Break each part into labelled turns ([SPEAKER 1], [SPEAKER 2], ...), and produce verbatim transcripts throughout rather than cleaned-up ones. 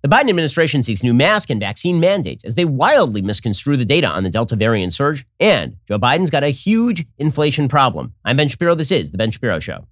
[SPEAKER 1] The Biden administration seeks new mask and vaccine mandates as they wildly misconstrue the data on the Delta variant surge, and Joe Biden's got a huge inflation problem. I'm Ben Shapiro. This is The Ben Shapiro Show.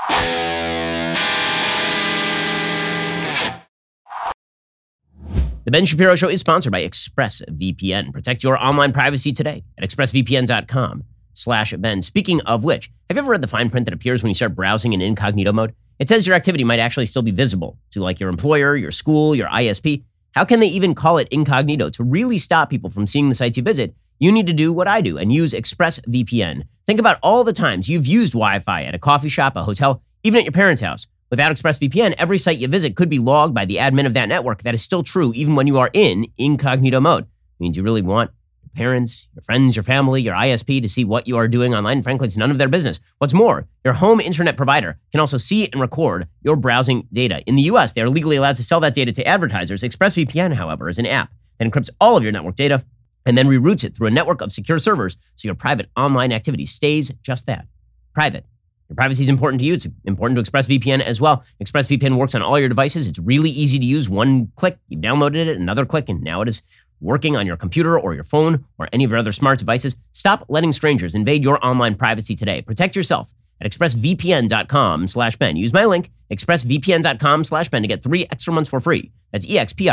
[SPEAKER 1] The Ben Shapiro Show is sponsored by ExpressVPN. Protect your online privacy today at expressvpn.com slash Ben. Speaking of which, have you ever read the fine print that appears when you start browsing in incognito mode? It says your activity might actually still be visible to like your employer, your school, your I S P. How can they even call it incognito? To really stop people from seeing the sites you visit, you need to do what I do and use ExpressVPN. Think about all the times you've used Wi-Fi at a coffee shop, a hotel, even at your parents' house. Without ExpressVPN, every site you visit could be logged by the admin of that network. That is still true even when you are in incognito mode. It means you really want your parents, your friends, your family, your I S P to see what you are doing online. Frankly, it's none of their business. What's more, your home internet provider can also see and record your browsing data. In the U S, they are legally allowed to sell that data to advertisers. ExpressVPN, however, is an app that encrypts all of your network data and then reroutes it through a network of secure servers so your private online activity stays just that, private. Your privacy is important to you. It's important to ExpressVPN as well. ExpressVPN works on all your devices. It's really easy to use. One click, you've downloaded it, another click, and now it is working on your computer or your phone or any of your other smart devices. Stop letting strangers invade your online privacy today. Protect yourself at expressvpn.com slash Ben. Use my link, expressvpn.com slash Ben to get three extra months for free. That's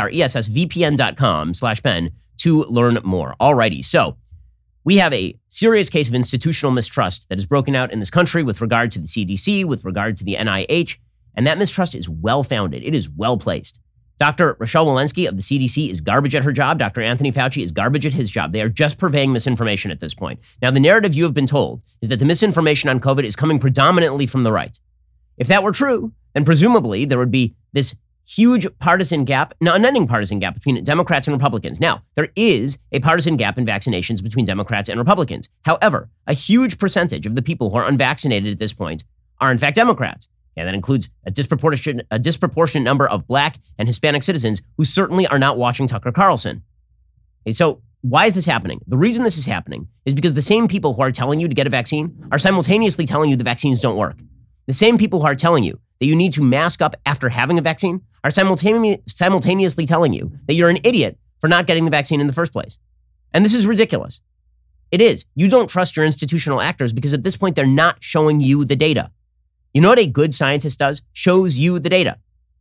[SPEAKER 1] expressvpn.com slash Ben to learn more. Alrighty, so we have a serious case of institutional mistrust that has broken out in this country with regard to the C D C, with regard to the N I H, and that mistrust is well-founded. It is well-placed. Doctor Rochelle Walensky of the C D C is garbage at her job. Doctor Anthony Fauci is garbage at his job. They are just purveying misinformation at this point. Now, the narrative you have been told is that the misinformation on COVID is coming predominantly from the right. If that were true, then presumably there would be this huge partisan gap, no, unending partisan gap between Democrats and Republicans. Now, there is a partisan gap in vaccinations between Democrats and Republicans. However, a huge percentage of the people who are unvaccinated at this point are in fact Democrats. And that includes a disproportionate, a disproportionate number of Black and Hispanic citizens who certainly are not watching Tucker Carlson. Okay, so why is this happening? The reason this is happening is because the same people who are telling you to get a vaccine are simultaneously telling you the vaccines don't work. The same people who are telling you that you need to mask up after having a vaccine are simultane- simultaneously telling you that you're an idiot for not getting the vaccine in the first place. And this is ridiculous. It is. You don't trust your institutional actors because at this point, they're not showing you the data. You know what a good scientist does? Shows you the data.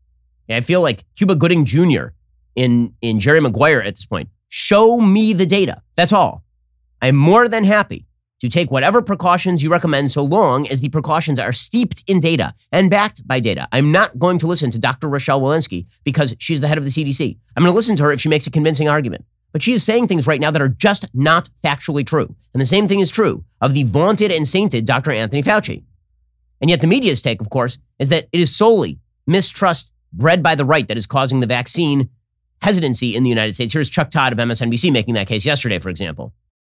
[SPEAKER 1] I feel like Cuba Gooding Junior in, in Jerry Maguire at this point. Show me the data. That's all. I'm more than happy to take whatever precautions you recommend so long as the precautions are steeped in data and backed by data. I'm not going to listen to Doctor Rochelle Walensky because she's the head of the C D C. I'm going to listen to her if she makes a convincing argument. But she is saying things right now that are just not factually true. And the same thing is true of the vaunted and sainted Doctor Anthony Fauci. And yet the media's take, of course, is that it is solely mistrust bred by the right that is causing the vaccine hesitancy in the United States. Here's Chuck Todd of M S N B C making that case yesterday, for example.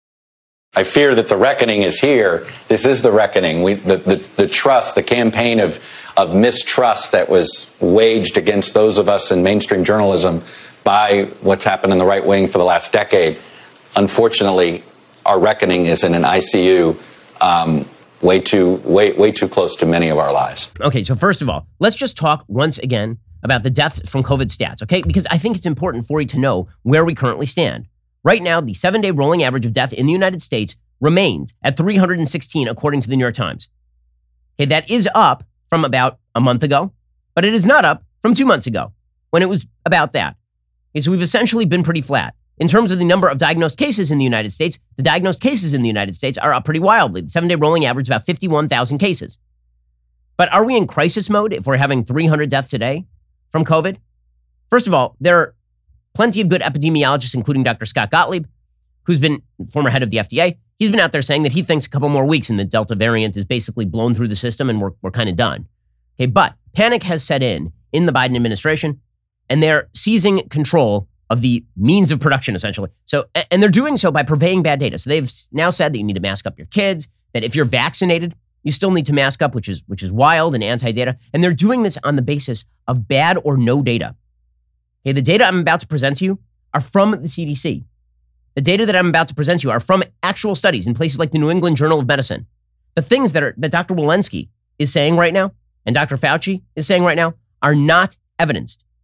[SPEAKER 2] I fear that the reckoning is here. This is the reckoning. We, the, the, the trust, the campaign of, of mistrust that was waged against those of us in mainstream journalism by what's happened in the right wing for the last decade. Unfortunately, our reckoning is in an I C U um, way too, way, way too close to many of our lives.
[SPEAKER 1] Okay, so first of all, let's just talk once again about the deaths from COVID stats, okay? Because I think it's important for you to know where we currently stand. Right now, the seven-day rolling average of death in the United States remains at three hundred sixteen, according to the New York Times. Okay, that is up from about a month ago, but it is not up from two months ago when it was about that. Okay, so we've essentially been pretty flat. In terms of the number of diagnosed cases in the United States, the diagnosed cases in the United States are up pretty wildly. The seven-day rolling average is about fifty-one thousand cases. But are we in crisis mode if we're having three hundred deaths a day from COVID? First of all, there are plenty of good epidemiologists, including Doctor Scott Gottlieb, who's been former head of the F D A. He's been out there saying that he thinks a couple more weeks and the Delta variant is basically blown through the system and we're, we're kind of done. Okay, but panic has set in in the Biden administration and they're seizing control of the means of production, essentially. So, and they're doing so by purveying bad data. So they've now said that you need to mask up your kids, that if you're vaccinated, you still need to mask up, which is which is wild and anti-data. And they're doing this on the basis of bad or no data. Okay, the data I'm about to present to you are from the C D C. The data that I'm about to present to you are from actual studies in places like the New England Journal of Medicine. The things that are that Doctor Walensky is saying right now and Doctor Fauci is saying right now are not evidenced.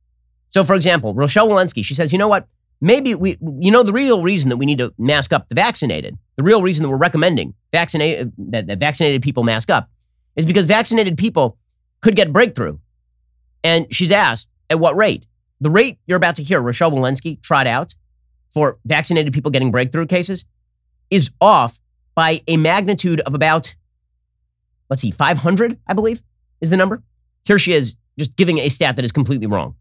[SPEAKER 1] So, for example, Rochelle Walensky, she says, you know what? Maybe we, you know, the real reason that we need to mask up the vaccinated, the real reason that we're recommending vaccinated, that, that vaccinated people mask up is because vaccinated people could get breakthrough. And she's asked, at what rate? The rate you're about to hear Rochelle Walensky trot out for vaccinated people getting breakthrough cases is off by a magnitude of about, let's see, five hundred, I believe, is the number. Here she is just giving a stat that is completely wrong.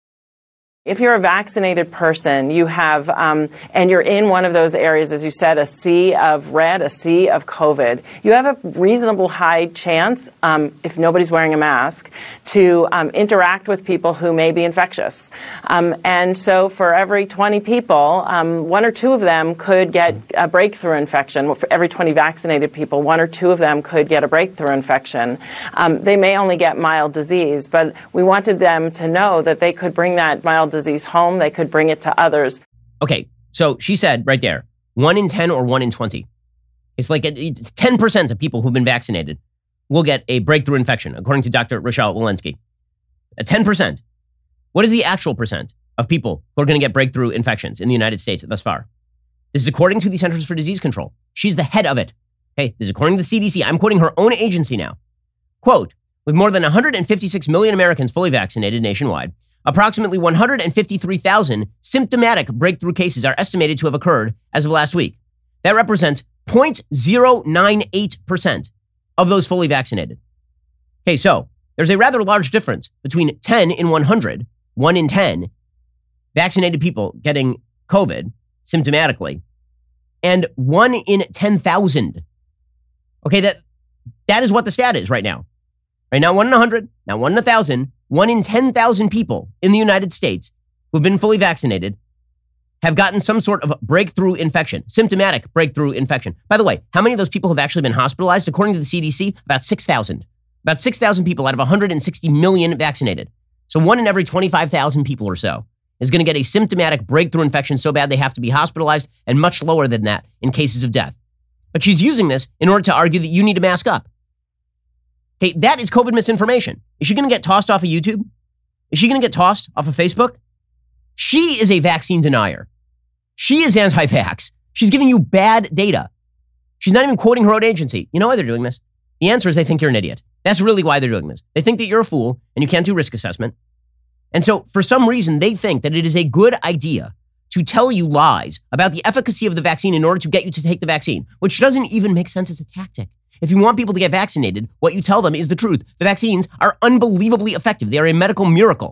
[SPEAKER 3] If you're a vaccinated person, you have, um, and you're in one of those areas, as you said, a sea of red, a sea of COVID, you have a reasonable high chance, um, if nobody's wearing a mask, to um, interact with people who may be infectious. Um, and so for every twenty people, um, one or two of them could get a breakthrough infection. For every twenty vaccinated people, one or two of them could get a breakthrough infection. Um, they may only get mild disease, but we wanted them to know that they could bring that mild disease home. They could bring it to others.
[SPEAKER 1] Okay, so she said right there, one in ten or one in twenty. It's like it's ten percent of people who've been vaccinated will get a breakthrough infection, according to Doctor Rochelle Walensky. A ten percent. What is the actual percent of people who are going to get breakthrough infections in the United States thus far? This is according to the Centers for Disease Control. She's the head of it. Okay, this is according to the C D C. I'm quoting her own agency now. Quote, with more than one hundred fifty-six million Americans fully vaccinated nationwide, approximately one hundred fifty-three thousand symptomatic breakthrough cases are estimated to have occurred as of last week. That represents zero point zero nine eight percent of those fully vaccinated. Okay, so there's a rather large difference between ten in one hundred, one in ten vaccinated people getting COVID symptomatically, and one in ten thousand. Okay, that that is what the stat is right now. Right now, one in one hundred, now one in one thousand, one in ten thousand people in the United States who've been fully vaccinated have gotten some sort of breakthrough infection, symptomatic breakthrough infection. By the way, how many of those people have actually been hospitalized? According to the C D C, about six thousand. About six thousand people out of one hundred sixty million vaccinated. So one in every twenty-five thousand people or so is going to get a symptomatic breakthrough infection so bad they have to be hospitalized, and much lower than that in cases of death. But she's using this in order to argue that you need to mask up. Okay, that is COVID misinformation. Is she going to get tossed off of YouTube? Is she going to get tossed off of Facebook? She is a vaccine denier. She is anti-vax. She's giving you bad data. She's not even quoting her own agency. You know why they're doing this? The answer is they think you're an idiot. That's really why they're doing this. They think that you're a fool and you can't do risk assessment. And so for some reason, they think that it is a good idea to tell you lies about the efficacy of the vaccine in order to get you to take the vaccine, which doesn't even make sense as a tactic. If you want people to get vaccinated, what you tell them is the truth. The vaccines are unbelievably effective. They are a medical miracle.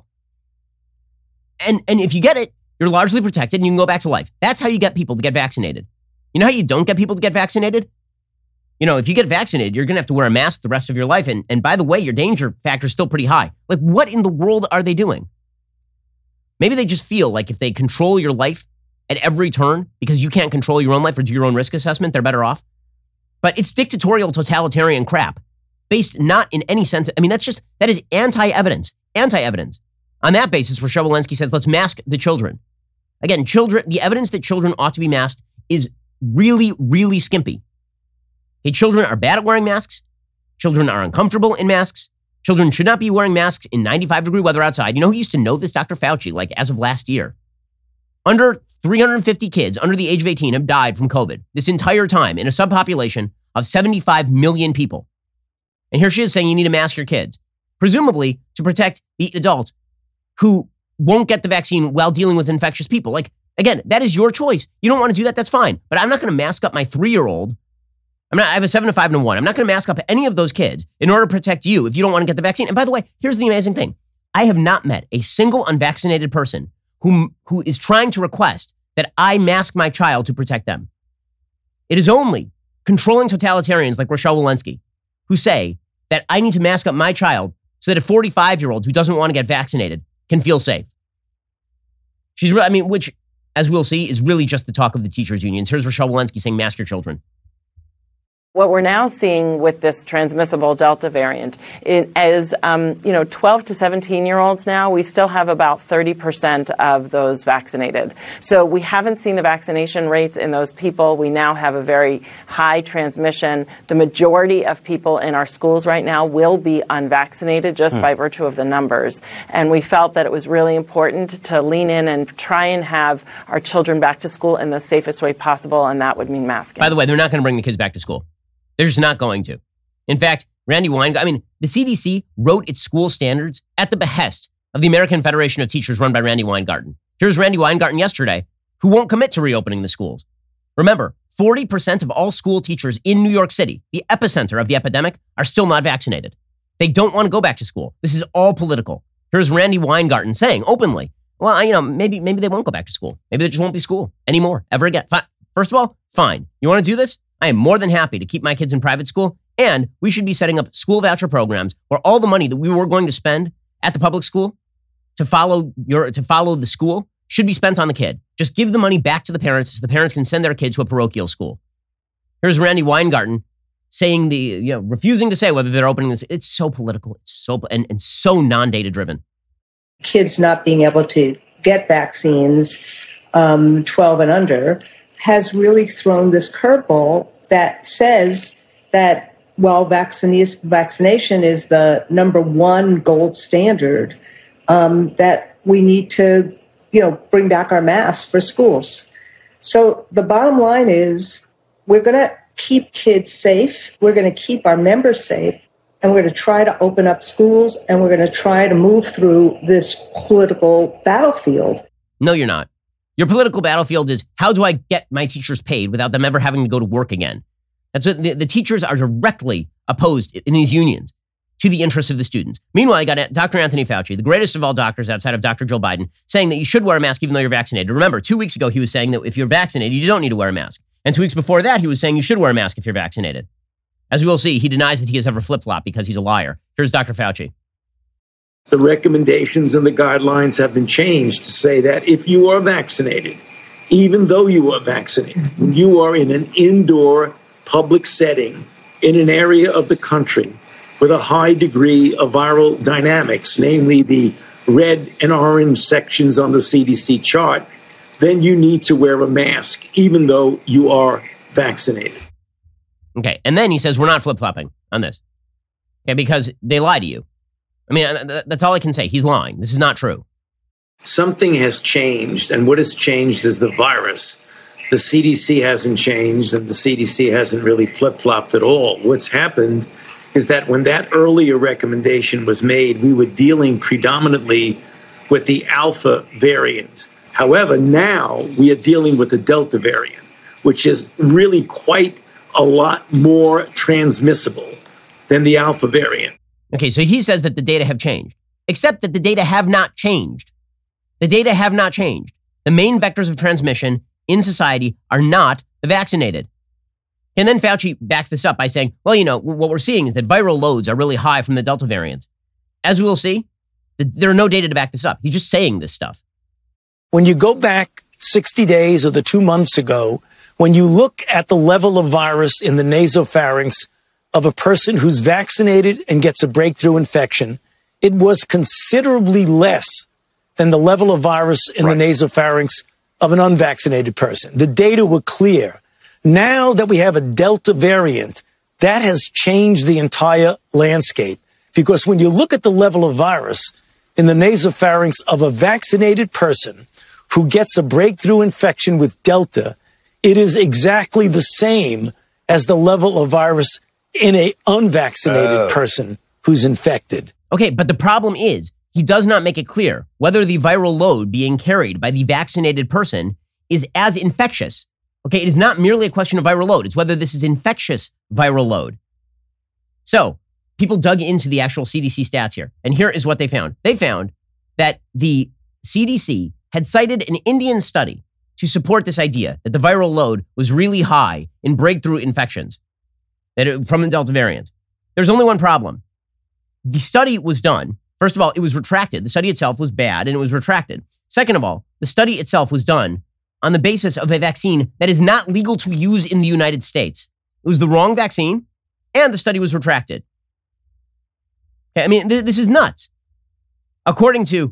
[SPEAKER 1] And, and if you get it, you're largely protected and you can go back to life. That's how you get people to get vaccinated. You know how you don't get people to get vaccinated? You know, if you get vaccinated, you're going to have to wear a mask the rest of your life. And, and by the way, your danger factor is still pretty high. Like, what in the world are they doing? Maybe they just feel like if they control your life at every turn because you can't control your own life or do your own risk assessment, they're better off. But it's dictatorial, totalitarian crap based not in any sense. I mean, that's just, that is anti-evidence, anti-evidence. On that basis, Rochelle Walensky says, let's mask the children. Again, children, the evidence that children ought to be masked is really, really skimpy. Okay, children are bad at wearing masks. Children are uncomfortable in masks. Children should not be wearing masks in ninety-five degree weather outside. You know who used to know this? Doctor Fauci, like as of last year. Under three hundred fifty kids under the age of eighteen have died from COVID this entire time in a subpopulation of seventy-five million people. And here she is saying you need to mask your kids, presumably to protect the adult who won't get the vaccine while dealing with infectious people. Like, again, that is your choice. You don't want to do that, that's fine. But I'm not going to mask up my three-year-old. I'm not, I have a seven, a five, and a one. I'm not going to mask up any of those kids in order to protect you if you don't want to get the vaccine. And by the way, here's the amazing thing. I have not met a single unvaccinated person who, who is trying to request that I mask my child to protect them. It is only controlling totalitarians like Rochelle Walensky who say that I need to mask up my child so that a forty-five-year-old who doesn't want to get vaccinated can feel safe. She's, I mean, which, as we'll see, is really just the talk of the teachers' unions. Here's Rochelle Walensky saying, mask your children.
[SPEAKER 3] What we're now seeing with this transmissible Delta variant is, um, you know, twelve to seventeen-year-olds now, we still have about thirty percent of those vaccinated. So we haven't seen the vaccination rates in those people. We now have a very high transmission. The majority of people in our schools right now will be unvaccinated just mm. by virtue of the numbers. And we felt that it was really important to lean in and try and have our children back to school in the safest way possible, and that would mean masking.
[SPEAKER 1] By the way, they're not going to bring the kids back to school. They're just not going to. In fact, Randi Weingarten, I mean, the C D C wrote its school standards at the behest of the American Federation of Teachers run by Randi Weingarten. Here's Randi Weingarten yesterday, who won't commit to reopening the schools. Remember, forty percent of all school teachers in New York City, the epicenter of the epidemic, are still not vaccinated. They don't want to go back to school. This is all political. Here's Randi Weingarten saying openly, well, you know, maybe maybe they won't go back to school. Maybe there just won't be school anymore, ever again. Fine. First of all, fine. You want to do this? I am more than happy to keep my kids in private school, and we should be setting up school voucher programs where all the money that we were going to spend at the public school to follow your to follow the school should be spent on the kid. Just give the money back to the parents so the parents can send their kids to a parochial school. Here's Randi Weingarten saying the, you know, refusing to say whether they're opening this. It's so political, it's so and, and so non-data driven.
[SPEAKER 4] Kids not being able to get vaccines, um, twelve and under, has really thrown this curveball that says that while vaccine- vaccination is the number one gold standard, um, that we need to, you know, bring back our masks for schools. So the bottom line is we're going to keep kids safe. We're going to keep our members safe. And we're going to try to open up schools, and we're going to try to move through this political battlefield.
[SPEAKER 1] No, you're not. Your political battlefield is, how do I get my teachers paid without them ever having to go to work again? That's what the, the teachers are directly opposed in these unions to the interests of the students. Meanwhile, you got Doctor Anthony Fauci, the greatest of all doctors outside of Doctor Joe Biden, saying that you should wear a mask even though you're vaccinated. Remember, two weeks ago, he was saying that if you're vaccinated, you don't need to wear a mask. And two weeks before that, he was saying you should wear a mask if you're vaccinated. As we will see, he denies that he has ever flip-flopped because he's a liar. Here's Doctor Fauci.
[SPEAKER 5] The recommendations and the guidelines have been changed to say that if you are vaccinated, even though you are vaccinated, you are in an indoor public setting in an area of the country with a high degree of viral dynamics, namely the red and orange sections on the C D C chart, then you need to wear a mask, even though you are vaccinated.
[SPEAKER 1] Okay, and then he says we're not flip-flopping on this. Okay, because they lie to you. I mean, that's all I can say. He's lying. This is not true.
[SPEAKER 5] Something has changed, and what has changed is the virus. The C D C hasn't changed, and the C D C hasn't really flip-flopped at all. What's happened is that when that earlier recommendation was made, we were dealing predominantly with the Alpha variant. However, now we are dealing with the Delta variant, which is really quite a lot more transmissible than the Alpha variant.
[SPEAKER 1] Okay, so he says that the data have changed, except that the data have not changed. The data have not changed. The main vectors of transmission in society are not the vaccinated. And then Fauci backs this up by saying, well, you know, what we're seeing is that viral loads are really high from the Delta variant. As we will see, there are no data to back this up. He's just saying this stuff.
[SPEAKER 6] When you go back sixty days or the two months ago, when you look at the level of virus in the nasopharynx of a person who's vaccinated and gets a breakthrough infection, it was considerably less than the level of virus in right. the nasopharynx of an unvaccinated person. The data were clear. Now that we have a Delta variant, that has changed the entire landscape. Because when you look at the level of virus in the nasopharynx of a vaccinated person who gets a breakthrough infection with Delta, it is exactly the same as the level of virus in a unvaccinated uh. person who's infected.
[SPEAKER 1] Okay, but the problem is he does not make it clear whether the viral load being carried by the vaccinated person is as infectious. Okay, it is not merely a question of viral load. It's whether this is infectious viral load. So people dug into the actual C D C stats here, and here is what they found. They found that the C D C had cited an Indian study to support this idea that the viral load was really high in breakthrough infections that it, from the Delta variant. There's only one problem. The study was done. First of all, it was retracted. The study itself was bad and it was retracted. Second of all, the study itself was done on the basis of a vaccine that is not legal to use in the United States. It was the wrong vaccine, and the study was retracted. Okay, I mean, th- this is nuts. According to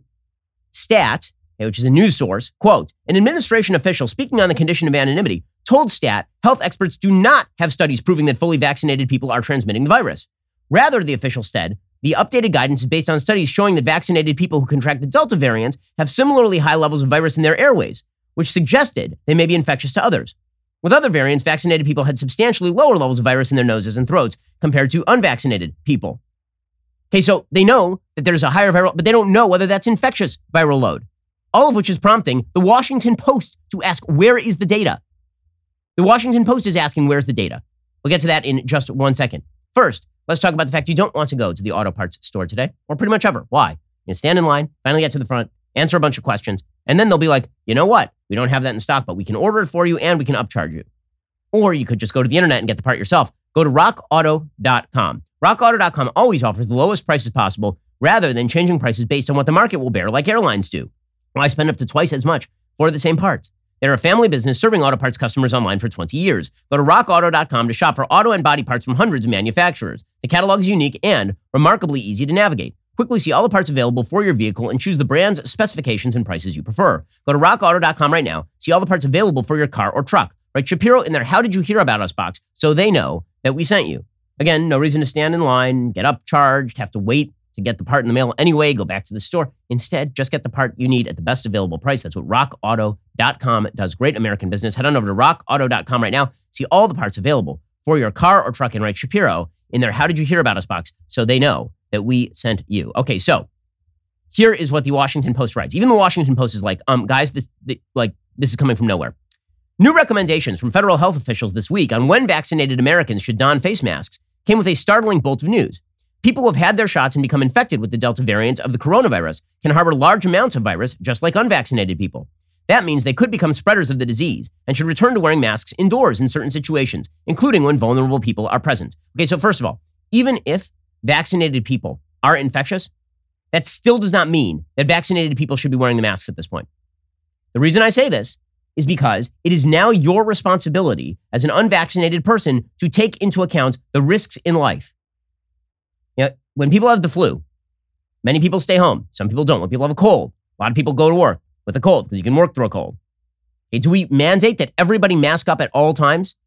[SPEAKER 1] Stat, which is a news source, quote, an administration official speaking on the condition of anonymity told Stat health experts do not have studies proving that fully vaccinated people are transmitting the virus. Rather, the official said, the updated guidance is based on studies showing that vaccinated people who contract the Delta variant have similarly high levels of virus in their airways, which suggested they may be infectious to others. With other variants, vaccinated people had substantially lower levels of virus in their noses and throats compared to unvaccinated people. Okay, so they know that there's a higher viral, but they don't know whether that's infectious viral load. All of which is prompting the Washington Post to ask, where is the data? The Washington Post is asking, where's the data? We'll get to that in just one second. First, let's talk about the fact you don't want to go to the auto parts store today, or pretty much ever. Why? You stand in line, finally get to the front, answer a bunch of questions, and then they'll be like, you know what? We don't have that in stock, but we can order it for you and we can upcharge you. Or you could just go to the internet and get the part yourself. Go to rock auto dot com. rock auto dot com always offers the lowest prices possible rather than changing prices based on what the market will bear like airlines do. Why spend up to twice as much for the same parts? They're a family business serving auto parts customers online for twenty years. Go to rock auto dot com to shop for auto and body parts from hundreds of manufacturers. The catalog is unique and remarkably easy to navigate. Quickly see all the parts available for your vehicle and choose the brands, specifications, and prices you prefer. Go to rock auto dot com right now. See all the parts available for your car or truck. Write Shapiro in their How Did You Hear About Us box so they know that we sent you. Again, no reason to stand in line, get upcharged, have to wait to get the part in the mail anyway, go back to the store. Instead, just get the part you need at the best available price. That's what rock auto dot com does. Great American business. Head on over to rock auto dot com right now. See all the parts available for your car or truck and write Shapiro in their How Did You Hear About Us box so they know that we sent you. Okay, so here is what the Washington Post writes. Even the Washington Post is like, um, guys, this the, like this is coming from nowhere. New recommendations from federal health officials this week on when vaccinated Americans should don face masks came with a startling bolt of news. People who have had their shots and become infected with the Delta variant of the coronavirus can harbor large amounts of virus, just like unvaccinated people. That means they could become spreaders of the disease and should return to wearing masks indoors in certain situations, including when vulnerable people are present. Okay, so first of all, even if vaccinated people are infectious, that still does not mean that vaccinated people should be wearing the masks at this point. The reason I say this is because it is now your responsibility as an unvaccinated person to take into account the risks in life. You know, when people have the flu, many people stay home. Some people don't. When people have a cold, a lot of people go to work with a cold because you can work through a cold. Okay, do we mandate that everybody mask up at all times?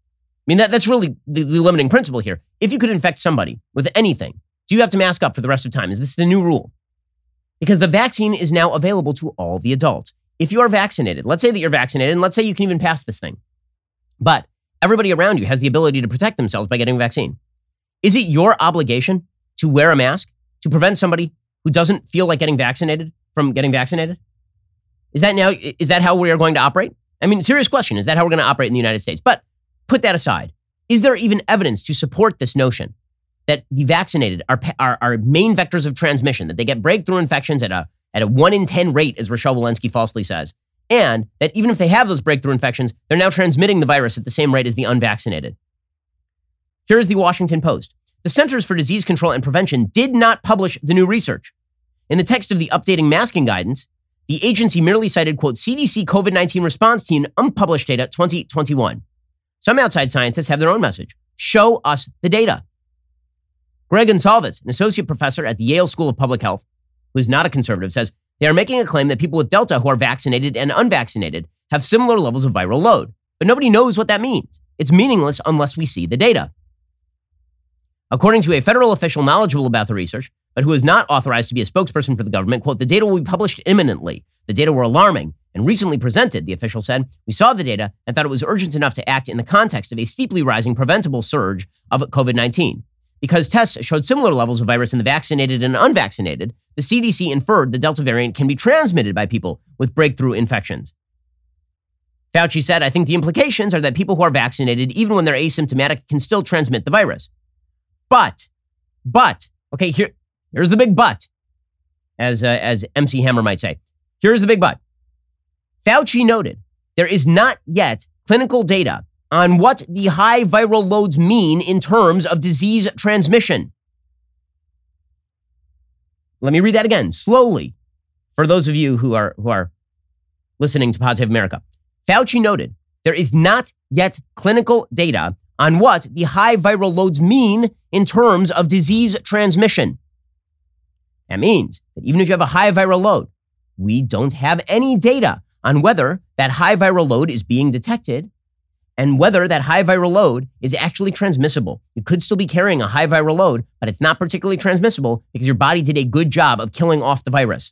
[SPEAKER 1] I mean, that, that's really the, the limiting principle here. If you could infect somebody with anything, do you have to mask up for the rest of time? Is this the new rule? Because the vaccine is now available to all the adults. If you are vaccinated, let's say that you're vaccinated, and let's say you can even pass this thing, but everybody around you has the ability to protect themselves by getting a vaccine. Is it your obligation to wear a mask to prevent somebody who doesn't feel like getting vaccinated from getting vaccinated? Is that now, is that how we are going to operate? I mean, serious question. Is that how we're going to operate in the United States? But put that aside. Is there even evidence to support this notion that the vaccinated are, are, are main vectors of transmission, that they get breakthrough infections at a at a one in ten rate, as Rochelle Walensky falsely says, and that even if they have those breakthrough infections, they're now transmitting the virus at the same rate as the unvaccinated? Here is the Washington Post. The Centers for Disease Control and Prevention did not publish the new research. In the text of the updating masking guidance, the agency merely cited, quote, C D C COVID nineteen response team unpublished data twenty twenty-one. Some outside scientists have their own message. Show us the data. Greg Gonsalves, an associate professor at the Yale School of Public Health, who is not a conservative, says they are making a claim that people with Delta who are vaccinated and unvaccinated have similar levels of viral load. But nobody knows what that means. It's meaningless unless we see the data. According to a federal official knowledgeable about the research, but who is not authorized to be a spokesperson for the government, quote, the data will be published imminently. The data were alarming and recently presented, the official said. We saw the data and thought it was urgent enough to act in the context of a steeply rising preventable surge of COVID nineteen. Because tests showed similar levels of virus in the vaccinated and unvaccinated, the C D C inferred the Delta variant can be transmitted by people with breakthrough infections. Fauci said, I think the implications are that people who are vaccinated, even when they're asymptomatic, can still transmit the virus. But, but, okay, here, here's the big but, as, uh, as M C Hammer might say. Here's the big but. Fauci noted there is not yet clinical data on what the high viral loads mean in terms of disease transmission. Let me read that again, slowly, for those of you who are, who are listening to Pod Save America. Fauci noted there is not yet clinical data on what the high viral loads mean in terms of disease transmission. That means that even if you have a high viral load, we don't have any data on whether that high viral load is being detected and whether that high viral load is actually transmissible. You could still be carrying a high viral load, but it's not particularly transmissible because your body did a good job of killing off the virus.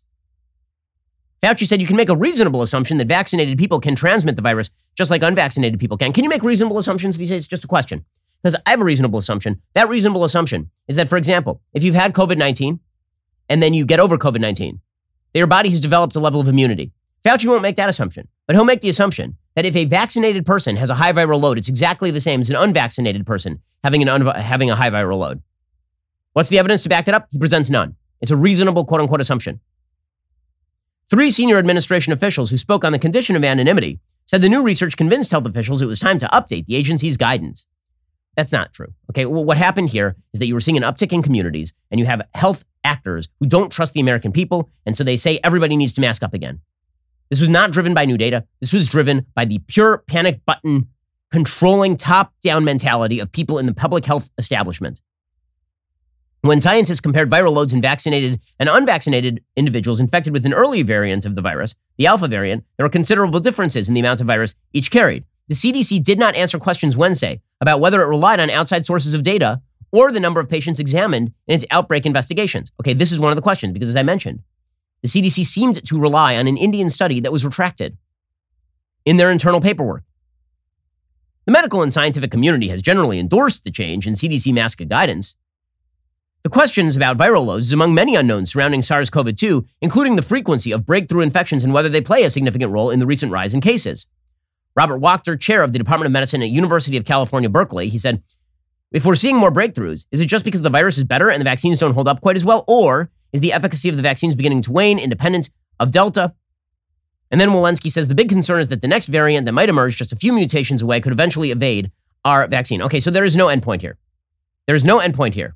[SPEAKER 1] Fauci said you can make a reasonable assumption that vaccinated people can transmit the virus just like unvaccinated people can. Can you make reasonable assumptions these days? It's just a question. Because I have a reasonable assumption. That reasonable assumption is that, for example, if you've had COVID nineteen and then you get over COVID nineteen, that your body has developed a level of immunity. Fauci won't make that assumption, but he'll make the assumption that if a vaccinated person has a high viral load, it's exactly the same as an unvaccinated person having, an un- having a high viral load. What's the evidence to back that up? He presents none. It's a reasonable quote-unquote assumption. Three senior administration officials who spoke on the condition of anonymity said the new research convinced health officials it was time to update the agency's guidance. That's not true. Okay, well, what happened here is that you were seeing an uptick in communities and you have health actors who don't trust the American people, and so they say everybody needs to mask up again. This was not driven by new data. This was driven by the pure panic button controlling top-down mentality of people in the public health establishment. When scientists compared viral loads in vaccinated and unvaccinated individuals infected with an early variant of the virus, the Alpha variant, there were considerable differences in the amount of virus each carried. The C D C did not answer questions Wednesday about whether it relied on outside sources of data or the number of patients examined in its outbreak investigations. Okay, this is one of the questions because, as I mentioned, the C D C seemed to rely on an Indian study that was retracted in their internal paperwork. The medical and scientific community has generally endorsed the change in C D C mask guidance. The questions about viral loads is among many unknowns surrounding SARS-C o V two, including the frequency of breakthrough infections and whether they play a significant role in the recent rise in cases. Robert Wachter, chair of the Department of Medicine at University of California, Berkeley, he said, if we're seeing more breakthroughs, is it just because the virus is better and the vaccines don't hold up quite as well? Or is the efficacy of the vaccines beginning to wane independent of Delta? And then Walensky says the big concern is that the next variant that might emerge just a few mutations away could eventually evade our vaccine. Okay, so there is no endpoint here. There is no endpoint here.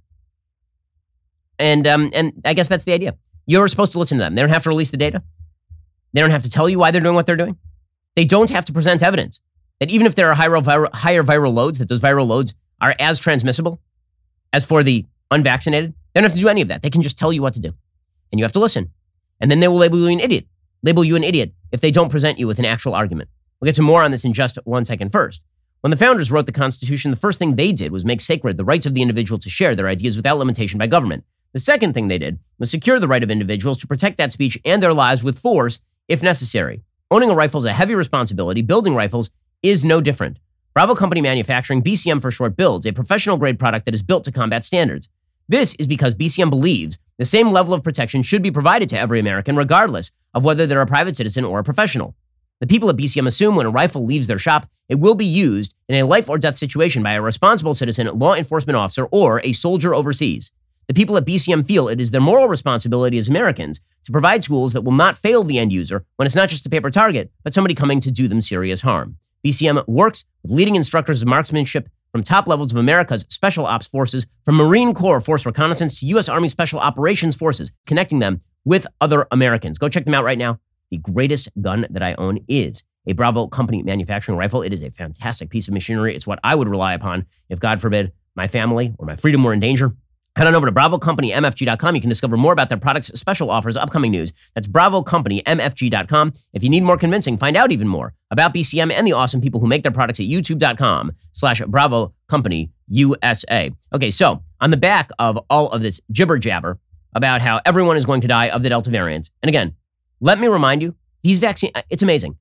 [SPEAKER 1] And um, and I guess that's the idea. You're supposed to listen to them. They don't have to release the data. They don't have to tell you why they're doing what they're doing. They don't have to present evidence that even if there are higher viral, higher viral loads, that those viral loads are as transmissible as for the unvaccinated. They don't have to do any of that. They can just tell you what to do. And you have to listen. And then they will label you an idiot. Label you an idiot if they don't present you with an actual argument. We'll get to more on this in just one second. First, when the founders wrote the Constitution, the first thing they did was make sacred the rights of the individual to share their ideas without limitation by government. The second thing they did was secure the right of individuals to protect that speech and their lives with force if necessary. Owning a rifle is a heavy responsibility. Building rifles is no different. Bravo Company Manufacturing, B C M for short, builds a professional-grade product that is built to combat standards. This is because B C M believes the same level of protection should be provided to every American, regardless of whether they're a private citizen or a professional. The people at B C M assume when a rifle leaves their shop, it will be used in a life or death situation by a responsible citizen, law enforcement officer, or a soldier overseas. The people at B C M feel it is their moral responsibility as Americans to provide tools that will not fail the end user when it's not just a paper target, but somebody coming to do them serious harm. B C M works with leading instructors of marksmanship from top levels of America's Special Ops Forces, from Marine Corps Force Reconnaissance to U S Army Special Operations Forces, connecting them with other Americans. Go check them out right now. The greatest gun that I own is a Bravo Company Manufacturing rifle. It is a fantastic piece of machinery. It's what I would rely upon if, God forbid, my family or my freedom were in danger. Head on over to bravo company m f g dot com. You can discover more about their products, special offers, upcoming news. That's bravo company m f g dot com. If you need more convincing, find out even more about B C M and the awesome people who make their products at youtube dot com slash bravo company U S A. Okay, so on the back of all of this jibber jabber about how everyone is going to die of the Delta variant, and again, let me remind you, these vaccines, it's amazing.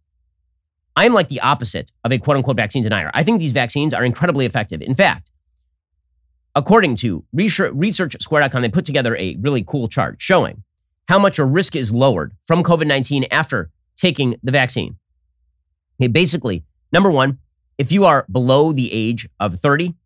[SPEAKER 1] I'm like the opposite of a quote unquote vaccine denier. I think these vaccines are incredibly effective. In fact, according to research square dot com, they put together a really cool chart showing how much your risk is lowered from COVID nineteen after taking the vaccine. Okay, basically, number one, if you are below the age of thirty,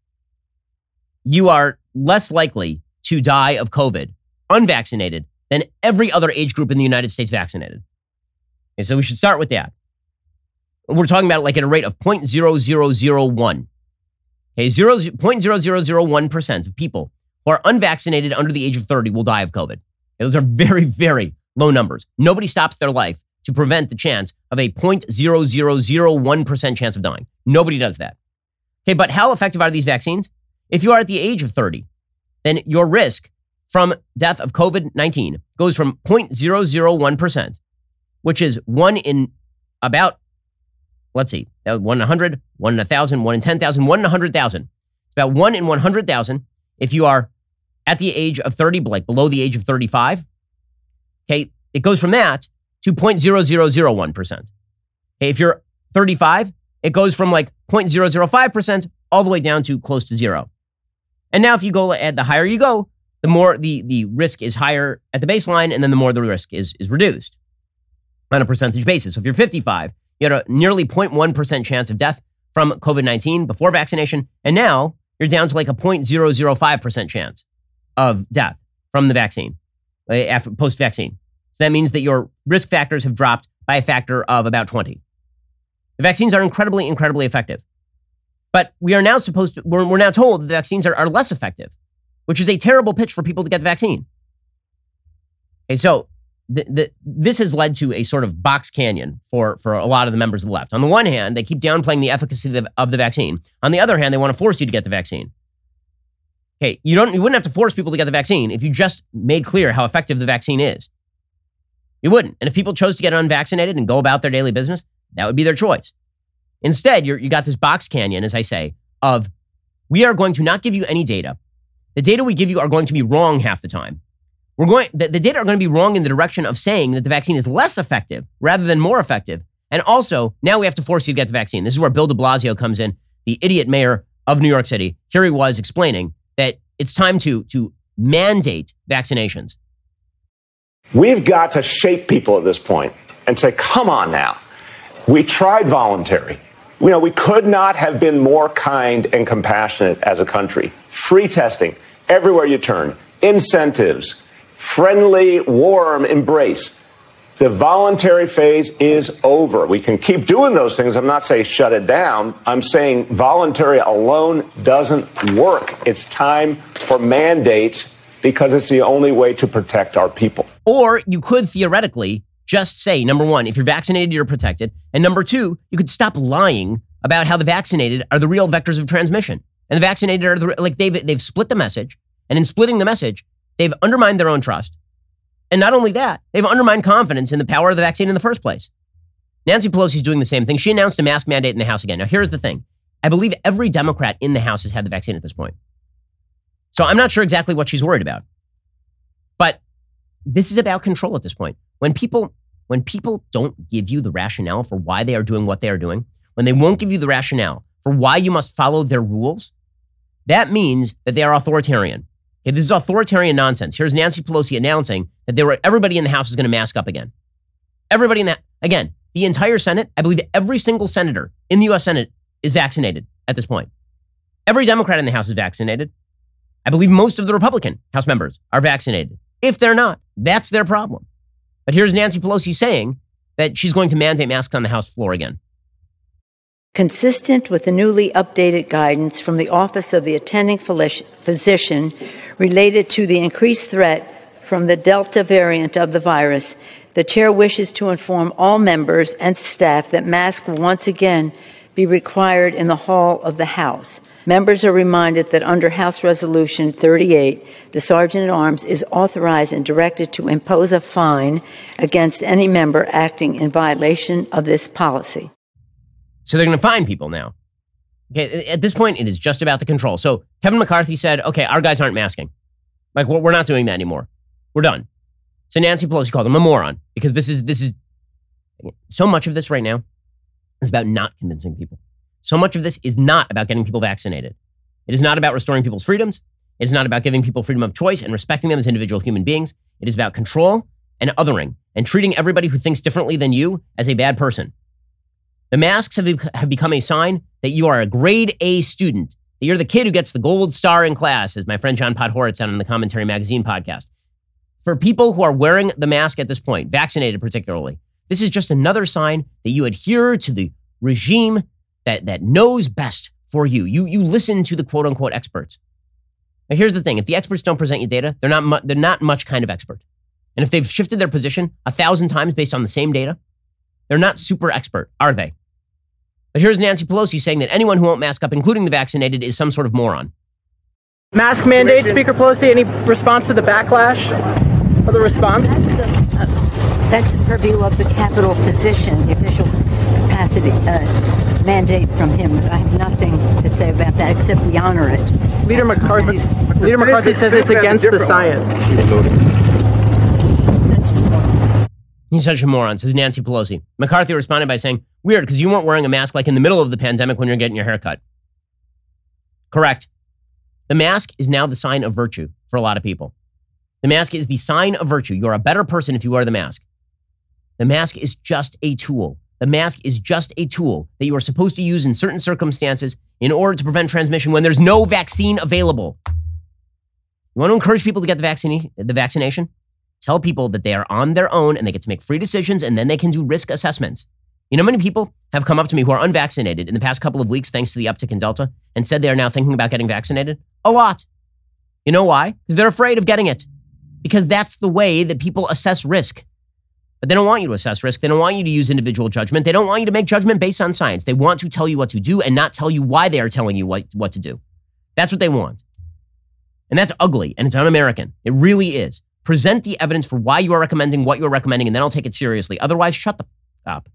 [SPEAKER 1] you are less likely to die of COVID unvaccinated than every other age group in the United States vaccinated. Okay, so we should start with that. We're talking about it like at a rate of zero point zero zero zero one. Okay, zero point zero zero zero one percent of people who are unvaccinated under the age of thirty will die of COVID. Okay, those are very, very low numbers. Nobody stops their life to prevent the chance of a zero point zero zero zero one percent chance of dying. Nobody does that. Okay, but how effective are these vaccines? If you are at the age of thirty, then your risk from death of COVID nineteen goes from zero point zero zero one percent, which is one in about, let's see, one in one hundred, one in one thousand, one in ten thousand, one in one hundred thousand. It's about one in one hundred thousand if you are at the age of thirty, like below the age of thirty-five. Okay, it goes from that to zero point zero zero zero one percent. Okay, if you're thirty-five, it goes from like zero point zero zero five percent all the way down to close to zero. And now if you go at the higher you go, the more the, the risk is higher at the baseline, and then the more the risk is, is reduced on a percentage basis. So if you're fifty-five, you had a nearly zero point one percent chance of death from COVID nineteen before vaccination, and now you're down to like a zero point zero zero five percent chance of death from the vaccine, after post-vaccine. So that means that your risk factors have dropped by a factor of about twenty. The vaccines are incredibly, incredibly effective. But we are now supposed to, we're, we're now told that the vaccines are, are less effective, which is a terrible pitch for people to get the vaccine. Okay, so the, the, this has led to a sort of box canyon for, for a lot of the members of the left. On the one hand, they keep downplaying the efficacy of the, of the vaccine. On the other hand, they want to force you to get the vaccine. Okay, you don't, you wouldn't have to force people to get the vaccine if you just made clear how effective the vaccine is. You wouldn't. And if people chose to get unvaccinated and go about their daily business, that would be their choice. Instead, you're, you got this box canyon, as I say, of we are going to not give you any data. The data we give you are going to be wrong half the time. We're going, the, the data are going to be wrong in the direction of saying that the vaccine is less effective rather than more effective. And also, now we have to force you to get the vaccine. This is where Bill de Blasio comes in, the idiot mayor of New York City. Here he was explaining that it's time to, to mandate vaccinations.
[SPEAKER 7] We've got to shake people at this point and say, come on now. We tried voluntary. You know, we could not have been more kind and compassionate as a country. Free testing everywhere you turn, incentives, friendly, warm embrace. The voluntary phase is over. We can keep doing those things. I'm not saying shut it down. I'm saying voluntary alone doesn't work. It's time for mandates because it's the only way to protect our people.
[SPEAKER 1] Or you could theoretically just say, number one, if you're vaccinated, you're protected. And number two, you could stop lying about how the vaccinated are the real vectors of transmission. And the vaccinated are the, like they've, they've split the message. And in splitting the message, they've undermined their own trust. And not only that, they've undermined confidence in the power of the vaccine in the first place. Nancy Pelosi's doing the same thing. She announced a mask mandate in the House again. Now, here's the thing. I believe every Democrat in the House has had the vaccine at this point. So I'm not sure exactly what she's worried about. But this is about control at this point. When people, when people don't give you the rationale for why they are doing what they are doing, when they won't give you the rationale for why you must follow their rules, that means that they are authoritarian. Okay, this is authoritarian nonsense. Here's Nancy Pelosi announcing that they were, everybody in the House is going to mask up again. Everybody in that, again, the entire Senate, I believe every single senator in the U S Senate is vaccinated at this point. Every Democrat in the House is vaccinated. I believe most of the Republican House members are vaccinated. If they're not, that's their problem. But here's Nancy Pelosi saying that she's going to mandate masks on the House floor again.
[SPEAKER 8] Consistent with the newly updated guidance from the Office of the Attending Physician related to the increased threat from the Delta variant of the virus, the chair wishes to inform all members and staff that masks will once again be required in the hall of the House. Members are reminded that under House Resolution thirty-eight, the Sergeant-at-Arms is authorized and directed to impose a fine against any member acting in violation of this policy.
[SPEAKER 1] So they're going to fine people now. Okay, at this point, it is just about the control. So Kevin McCarthy said, okay, our guys aren't masking. Like, we're not doing that anymore. We're done. So Nancy Pelosi called him a moron because this is, this is, so much of this right now is about not convincing people. So much of this is not about getting people vaccinated. It is not about restoring people's freedoms. It is not about giving people freedom of choice and respecting them as individual human beings. It is about control and othering and treating everybody who thinks differently than you as a bad person. The masks have, have become a sign that you are a grade A student, that you're the kid who gets the gold star in class, as my friend John Podhoretz said on the Commentary Magazine podcast. For people who are wearing the mask at this point, vaccinated particularly, this is just another sign that you adhere to the regime that, that knows best for you. You, you listen to the quote-unquote experts. Now, here's the thing. If the experts don't present you data, they're not, mu- they're not much kind of expert. And if they've shifted their position a thousand times based on the same data, they're not super expert, are they? But here's Nancy Pelosi saying that anyone who won't mask up, including the vaccinated, is some sort of moron.
[SPEAKER 9] Mask mandate, Speaker Pelosi, any response to the backlash of the response?
[SPEAKER 8] That's the, uh, that's the purview of the Capitol physician, the official capacity uh, mandate from him. I have nothing to say about that except we honor it.
[SPEAKER 9] Leader McCarthy, Leader McCarthy says it's against the science.
[SPEAKER 1] He's such a moron, says Nancy Pelosi. McCarthy responded by saying, weird, because you weren't wearing a mask like in the middle of the pandemic when you're getting your hair cut. Correct. The mask is now the sign of virtue for a lot of people. The mask is the sign of virtue. You're a better person if you wear the mask. The mask is just a tool. The mask is just a tool that you are supposed to use in certain circumstances in order to prevent transmission when there's no vaccine available. You want to encourage people to get the vaccine, the vaccination? Tell people that they are on their own and they get to make free decisions and then they can do risk assessments. You know, many people have come up to me who are unvaccinated in the past couple of weeks thanks to the uptick in Delta and said they are now thinking about getting vaccinated. A lot. You know why? Because they're afraid of getting it. Because that's the way that people assess risk. But they don't want you to assess risk. They don't want you to use individual judgment. They don't want you to make judgment based on science. They want to tell you what to do and not tell you why they are telling you what, what to do. That's what they want. And that's ugly and it's un-American. It really is. Present the evidence for why you are recommending what you are recommending, and then I'll take it seriously. Otherwise, shut the f- up.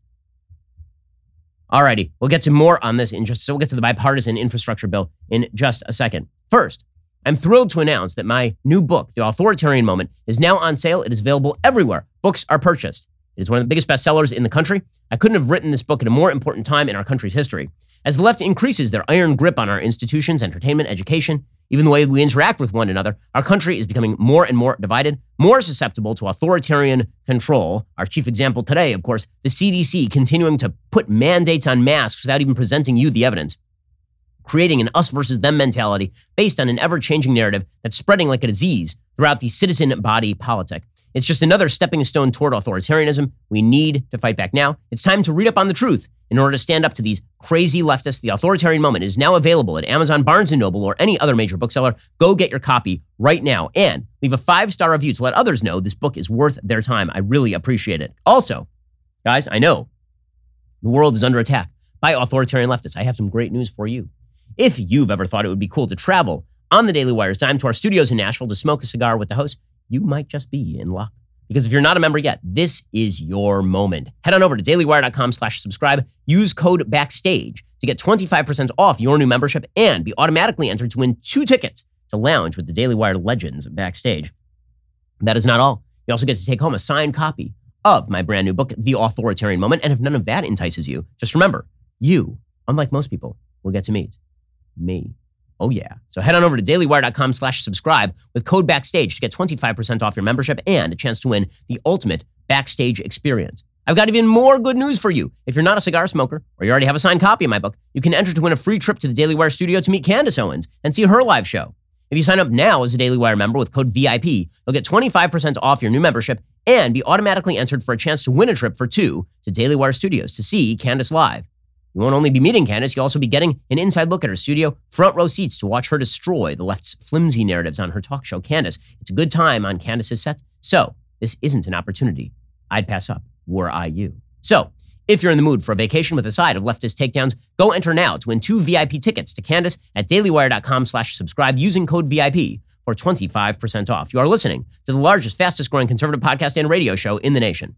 [SPEAKER 1] Alrighty, we'll get to more on this in just, so we'll get to the bipartisan infrastructure bill in just a second. First, I'm thrilled to announce that my new book, The Authoritarian Moment, is now on sale. It is available everywhere books are purchased. It is one of the biggest bestsellers in the country. I couldn't have written this book at a more important time in our country's history. As the left increases their iron grip on our institutions, entertainment, education, even the way we interact with one another, our country is becoming more and more divided, more susceptible to authoritarian control. Our chief example today, of course, the C D C continuing to put mandates on masks without even presenting you the evidence, creating an us versus them mentality based on an ever-changing narrative that's spreading like a disease throughout the citizen body politic. It's just another stepping stone toward authoritarianism. We need to fight back now. It's time to read up on the truth in order to stand up to these crazy leftists. The Authoritarian Moment is now available at Amazon, Barnes and Noble, or any other major bookseller. Go get your copy right now and leave a five-star review to let others know this book is worth their time. I really appreciate it. Also, guys, I know the world is under attack by authoritarian leftists. I have some great news for you. If you've ever thought it would be cool to travel on the Daily Wire's dime to our studios in Nashville to smoke a cigar with the host, you might just be in luck. Because if you're not a member yet, this is your moment. Head on over to dailywire.com slash subscribe. Use code BACKSTAGE to get twenty-five percent off your new membership and be automatically entered to win two tickets to lounge with the Daily Wire legends backstage. That is not all. You also get to take home a signed copy of my brand new book, The Authoritarian Moment. And if none of that entices you, just remember, you, unlike most people, will get to meet me. Oh, yeah. So head on over to dailywire.com slash subscribe with code BACKSTAGE to get twenty-five percent off your membership and a chance to win the ultimate backstage experience. I've got even more good news for you. If you're not a cigar smoker or you already have a signed copy of my book, you can enter to win a free trip to the Daily Wire studio to meet Candace Owens and see her live show. If you sign up now as a Daily Wire member with code V I P, you'll get twenty-five percent off your new membership and be automatically entered for a chance to win a trip for two to Daily Wire studios to see Candace live. You won't only be meeting Candace, you'll also be getting an inside look at her studio, front row seats to watch her destroy the left's flimsy narratives on her talk show, Candace. It's a good time on Candace's set, so this isn't an opportunity I'd pass up, were I you. So, if you're in the mood for a vacation with a side of leftist takedowns, go enter now to win two V I P tickets to Candace at dailywire.com slash subscribe using code V I P for twenty-five percent off. You are listening to the largest, fastest growing conservative podcast and radio show in the nation.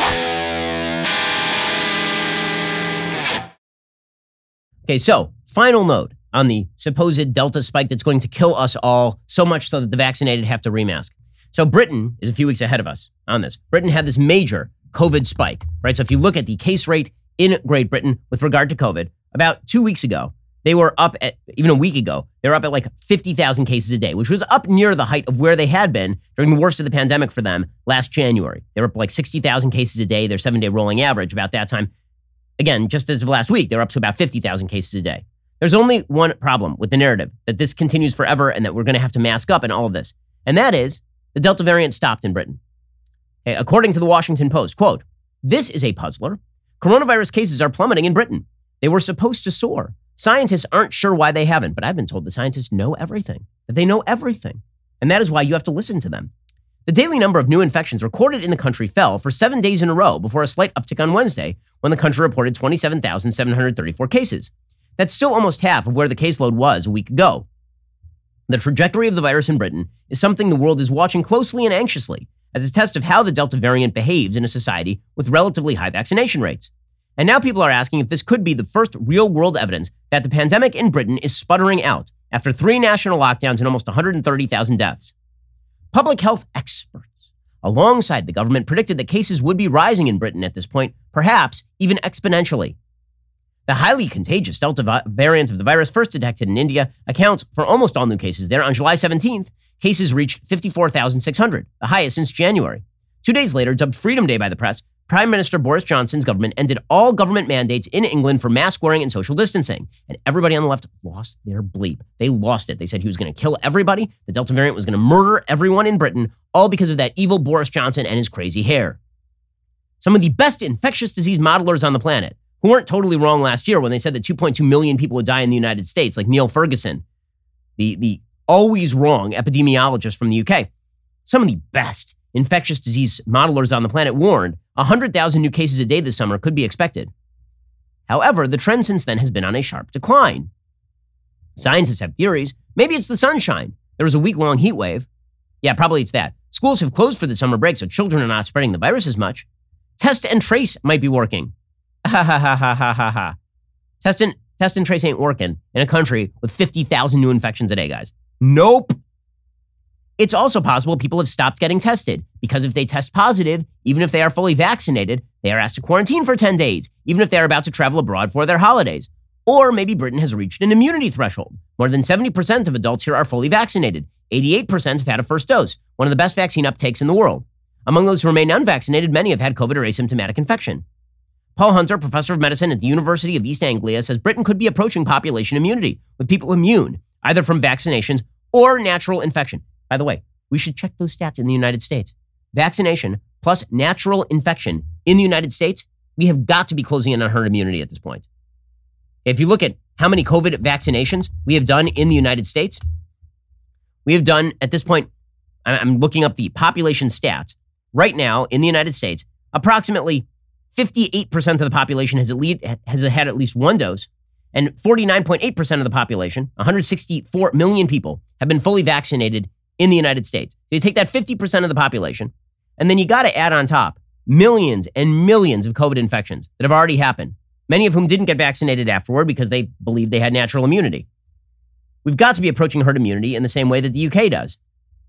[SPEAKER 1] Okay, so final note on the supposed Delta spike that's going to kill us all, so much so that the vaccinated have to remask. So Britain is a few weeks ahead of us on this. Britain had this major COVID spike, right? So if you look at the case rate in Great Britain with regard to COVID, about two weeks ago, they were up at, even a week ago, they were up at like fifty thousand cases a day, which was up near the height of where they had been during the worst of the pandemic for them last January. They were up like sixty thousand cases a day, their seven-day rolling average about that time. Again, just as of last week, they're up to about fifty thousand cases a day. There's only one problem with the narrative, that this continues forever and that we're going to have to mask up and all of this. And that is the Delta variant stopped in Britain. Okay, according to the Washington Post, quote, "This is a puzzler. Coronavirus cases are plummeting in Britain. They were supposed to soar. Scientists aren't sure why they haven't, but I've been told the scientists know everything, that they know everything. And that is why you have to listen to them. The daily number of new infections recorded in the country fell for seven days in a row before a slight uptick on Wednesday when the country reported twenty-seven thousand seven hundred thirty-four cases. That's still almost half of where the caseload was a week ago. The trajectory of the virus in Britain is something the world is watching closely and anxiously as a test of how the Delta variant behaves in a society with relatively high vaccination rates. And now people are asking if this could be the first real-world evidence that the pandemic in Britain is sputtering out after three national lockdowns and almost one hundred thirty thousand deaths. Public health experts, alongside the government, predicted that cases would be rising in Britain at this point, perhaps even exponentially. The highly contagious Delta variant of the virus, first detected in India, accounts for almost all new cases there. On July seventeenth, cases reached fifty-four thousand six hundred, the highest since January. Two days later, dubbed Freedom Day by the press, Prime Minister Boris Johnson's government ended all government mandates in England for mask wearing and social distancing. And everybody on the left lost their bleep. They lost it. They said he was going to kill everybody. The Delta variant was going to murder everyone in Britain, all because of that evil Boris Johnson and his crazy hair. Some of the best infectious disease modelers on the planet, who weren't totally wrong last year when they said that two point two million people would die in the United States, like Neil Ferguson, the, the always wrong epidemiologist from the U K. Some of the best infectious disease modelers on the planet warned one hundred thousand new cases a day this summer could be expected. However, the trend since then has been on a sharp decline. Scientists have theories. Maybe it's the sunshine. There was a week-long heat wave. Yeah, probably it's that. Schools have closed for the summer break, so children are not spreading the virus as much. Test and trace might be working. Ha ha ha ha ha ha ha. Test and, test and trace ain't working in a country with fifty thousand new infections a day, guys. Nope. It's also possible people have stopped getting tested because if they test positive, even if they are fully vaccinated, they are asked to quarantine for ten days, even if they're about to travel abroad for their holidays. Or maybe Britain has reached an immunity threshold. More than seventy percent of adults here are fully vaccinated. eighty-eight percent have had a first dose, one of the best vaccine uptakes in the world. Among those who remain unvaccinated, many have had COVID or asymptomatic infection. Paul Hunter, professor of medicine at the University of East Anglia, says Britain could be approaching population immunity, with people immune, either from vaccinations or natural infection. By the way, we should check those stats in the United States. Vaccination plus natural infection in the United States, we have got to be closing in on herd immunity at this point. If you look at how many COVID vaccinations we have done in the United States, we have done at this point, I'm looking up the population stats. Right now in the United States, approximately fifty-eight percent of the population has, at least, has had at least one dose, and forty-nine point eight percent of the population, one hundred sixty-four million people, have been fully vaccinated in the United States. So you take that fifty percent of the population, and then you got to add on top millions and millions of COVID infections that have already happened, many of whom didn't get vaccinated afterward because they believed they had natural immunity. We've got to be approaching herd immunity in the same way that the U K does.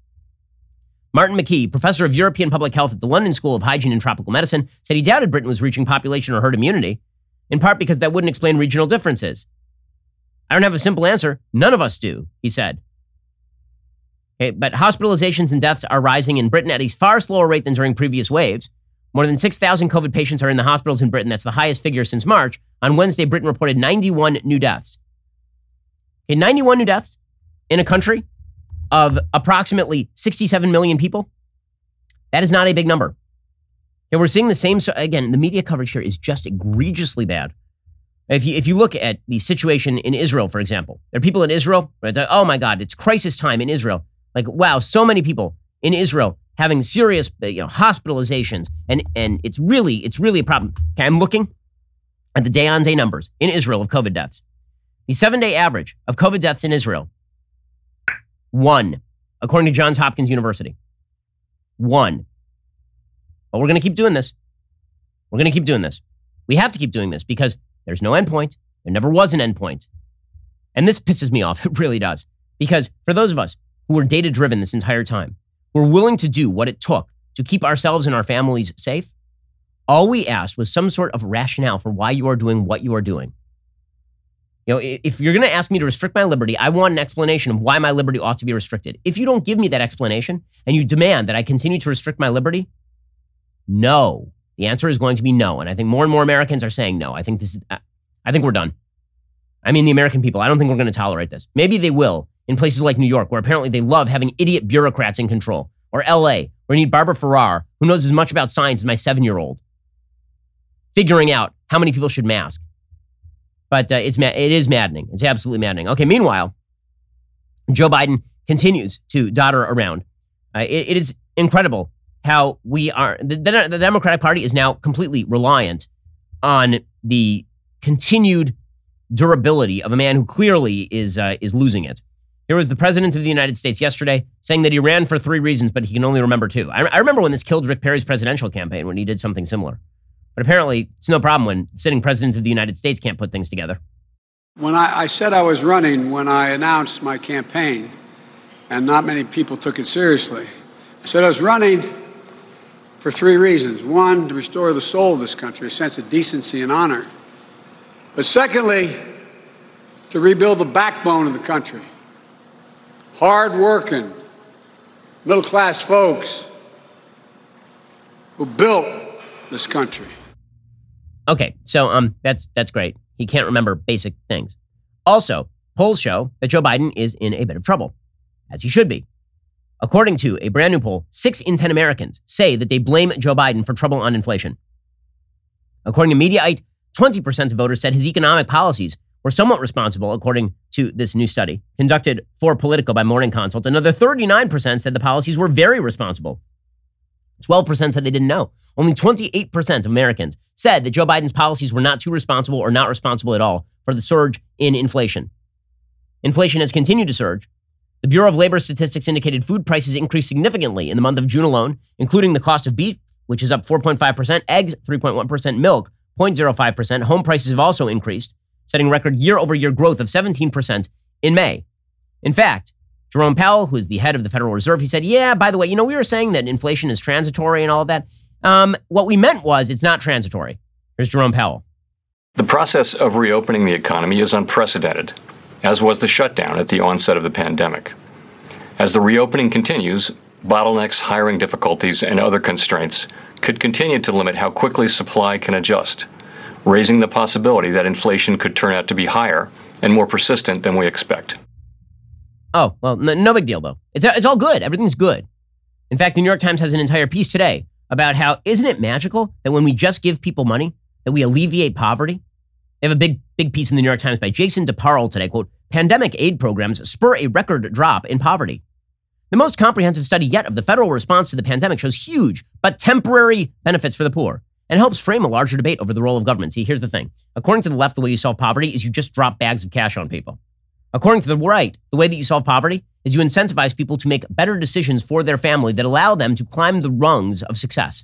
[SPEAKER 1] Martin McKee, professor of European Public Health at the London School of Hygiene and Tropical Medicine, said he doubted Britain was reaching population or herd immunity, in part because that wouldn't explain regional differences. I don't have a simple answer. None of us do, he said. Okay, but hospitalizations and deaths are rising in Britain at a far slower rate than during previous waves. More than six thousand COVID patients are in the hospitals in Britain. That's the highest figure since March. On Wednesday, Britain reported ninety-one new deaths. Okay, ninety-one new deaths in a country of approximately sixty-seven million people. That is not a big number. Okay, we're seeing the same. So again, the media coverage here is just egregiously bad. If you, if you look at the situation in Israel, for example, there are people in Israel, right? Oh my God, it's crisis time in Israel. Like, wow, so many people in Israel having serious, you know, hospitalizations, and and it's really, it's really a problem. Okay, I'm looking at the day-on-day numbers in Israel of COVID deaths. The seven-day average of COVID deaths in Israel, one, according to Johns Hopkins University. One. But we're going to keep doing this. We're going to keep doing this. We have to keep doing this because there's no endpoint. There never was an endpoint. And this pisses me off. It really does. Because for those of us who were data-driven this entire time, we're willing to do what it took to keep ourselves and our families safe. All we asked was some sort of rationale for why you are doing what you are doing. You know, if you're going to ask me to restrict my liberty, I want an explanation of why my liberty ought to be restricted. If you don't give me that explanation and you demand that I continue to restrict my liberty, no. The answer is going to be no. And I think more and more Americans are saying no. I think this is, I think we're done. I mean, the American people, I don't think we're going to tolerate this. Maybe they will in places like New York, where apparently they love having idiot bureaucrats in control. Or L A, where you need Barbara Ferrer, who knows as much about science as my seven-year-old, figuring out how many people should mask. But uh, it's ma- it is maddening. It's absolutely maddening. Okay, meanwhile, Joe Biden continues to dodder around. Uh, it, it is incredible how we are, the, the, the Democratic Party is now completely reliant on the continued durability of a man who clearly is uh, is losing it. Here was the President of the United States yesterday saying that he ran for three reasons, but he can only remember two. I, I remember when this killed Rick Perry's presidential campaign, when he did something similar. But apparently, it's no problem when sitting President of the United States can't put things together.
[SPEAKER 10] When I, I said I was running, when I announced my campaign, and not many people took it seriously, I said I was running for three reasons. One, to restore the soul of this country, a sense of decency and honor. But secondly, to rebuild the backbone of the country. Hard-working, middle-class folks who built this country.
[SPEAKER 1] Okay, so um, that's that's great. He can't remember basic things. Also, polls show that Joe Biden is in a bit of trouble, as he should be. According to a brand new poll, six in ten Americans say that they blame Joe Biden for trouble on inflation. According to Mediaite, twenty percent of voters said his economic policies were somewhat responsible, according to this new study conducted for Politico by Morning Consult. Another thirty-nine percent said the policies were very responsible. twelve percent said they didn't know. Only twenty-eight percent of Americans said that Joe Biden's policies were not too responsible or not responsible at all for the surge in inflation. Inflation has continued to surge. The Bureau of Labor Statistics indicated food prices increased significantly in the month of June alone, including the cost of beef, which is up four point five percent, eggs, three point one percent, milk, zero point zero five percent. Home prices have also increased, setting record year-over-year growth of seventeen percent in May. In fact, Jerome Powell, who is the head of the Federal Reserve, he said, yeah, by the way, you know, we were saying that inflation is transitory and all of that. Um, what we meant was it's not transitory. Here's Jerome Powell.
[SPEAKER 11] The process of reopening the economy is unprecedented, as was the shutdown at the onset of the pandemic. As the reopening continues, bottlenecks, hiring difficulties, and other constraints could continue to limit how quickly supply can adjust, raising the possibility that inflation could turn out to be higher and more persistent than we expect.
[SPEAKER 1] Oh, well, no, no big deal, though. It's, it's all good. Everything's good. In fact, the New York Times has an entire piece today about how, isn't it magical that when we just give people money, that we alleviate poverty? They have a big, big piece in the New York Times by Jason DeParle today, quote, pandemic aid programs spur a record drop in poverty. The most comprehensive study yet of the federal response to the pandemic shows huge but temporary benefits for the poor and helps frame a larger debate over the role of government. See, here's the thing. According to the left, the way you solve poverty is you just drop bags of cash on people. According to the right, the way that you solve poverty is you incentivize people to make better decisions for their family that allow them to climb the rungs of success.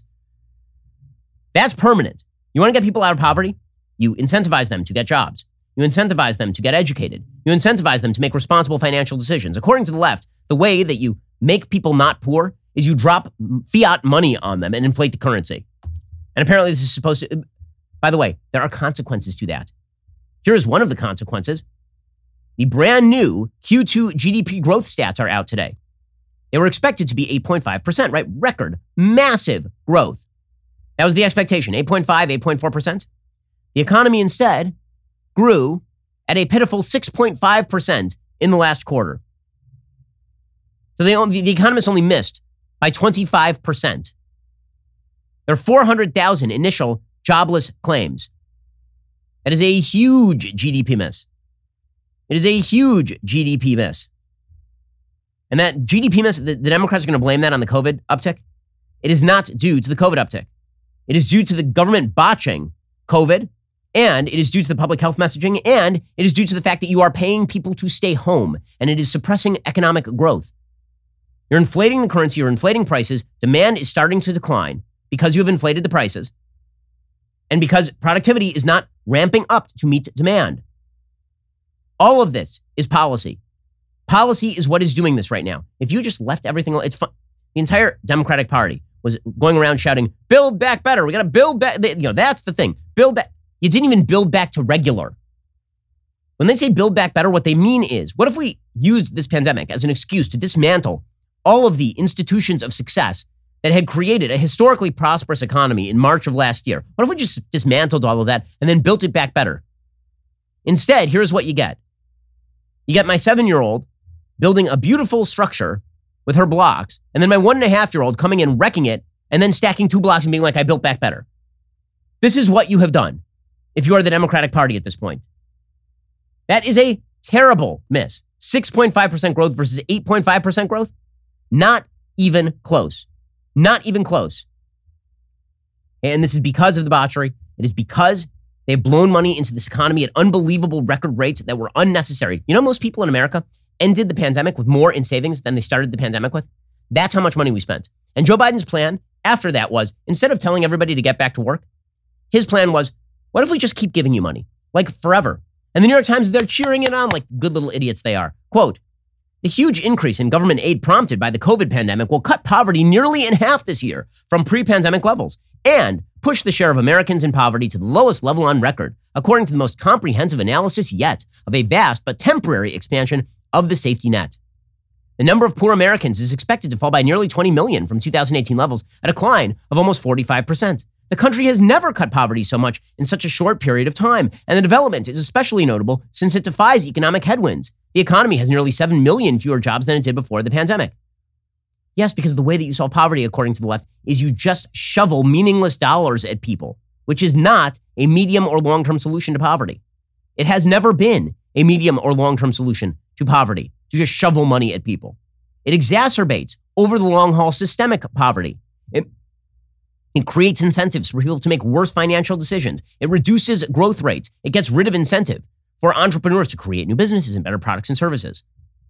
[SPEAKER 1] That's permanent. You want to get people out of poverty? You incentivize them to get jobs. You incentivize them to get educated. You incentivize them to make responsible financial decisions. According to the left, the way that you make people not poor is you drop fiat money on them and inflate the currency. And apparently this is supposed to, by the way, there are consequences to that. Here is one of the consequences. The brand new Q two G D P growth stats are out today. They were expected to be eight point five percent, right? Record, massive growth. That was the expectation, eight point five, eight point four percent. The economy instead grew at a pitiful six point five percent in the last quarter. So they only, the economists only missed by twenty-five percent. There are four hundred thousand initial jobless claims. That is a huge G D P miss. It is a huge G D P miss. And that G D P miss, the, the Democrats are going to blame that on the COVID uptick. It is not due to the COVID uptick. It is due to the government botching COVID, and it is due to the public health messaging, and it is due to the fact that you are paying people to stay home, and it is suppressing economic growth. You're inflating the currency, you're inflating prices, demand is starting to decline because you have inflated the prices, and because productivity is not ramping up to meet demand. All of this is policy. Policy is what is doing this right now. If you just left everything, it's fun. The entire Democratic Party was going around shouting, build back better. We got to build back. You know, that's the thing. Build back. You didn't even build back to regular. When they say build back better, what they mean is, what if we used this pandemic as an excuse to dismantle all of the institutions of success that had created a historically prosperous economy in March of last year? What if we just dismantled all of that and then built it back better? Instead, here's what you get. You get my seven-year-old building a beautiful structure with her blocks, and then my one-and-a-half-year-old coming in, wrecking it, and then stacking two blocks and being like, I built back better. This is what you have done if you are the Democratic Party at this point. That is a terrible miss. six point five percent growth versus eight point five percent growth? Not even close. Not even close. And this is because of the botchery. It is because they've blown money into this economy at unbelievable record rates that were unnecessary. You know, most people in America ended the pandemic with more in savings than they started the pandemic with. That's how much money we spent. And Joe Biden's plan after that was, instead of telling everybody to get back to work, his plan was, what if we just keep giving you money? Like forever. And the New York Times, they're cheering it on like good little idiots they are. Quote, the huge increase in government aid prompted by the COVID pandemic will cut poverty nearly in half this year from pre-pandemic levels and push the share of Americans in poverty to the lowest level on record, according to the most comprehensive analysis yet of a vast but temporary expansion of the safety net. The number of poor Americans is expected to fall by nearly twenty million from two thousand eighteen levels, a decline of almost forty-five percent. The country has never cut poverty so much in such a short period of time, and the development is especially notable since it defies economic headwinds. The economy has nearly seven million fewer jobs than it did before the pandemic. Yes, because the way that you solve poverty, according to the left, is you just shovel meaningless dollars at people, which is not a medium or long-term solution to poverty. It has never been a medium or long-term solution to poverty, to just shovel money at people. It exacerbates over the long haul systemic poverty. It, it creates incentives for people to make worse financial decisions. It reduces growth rates. It gets rid of incentive for entrepreneurs to create new businesses and better products and services.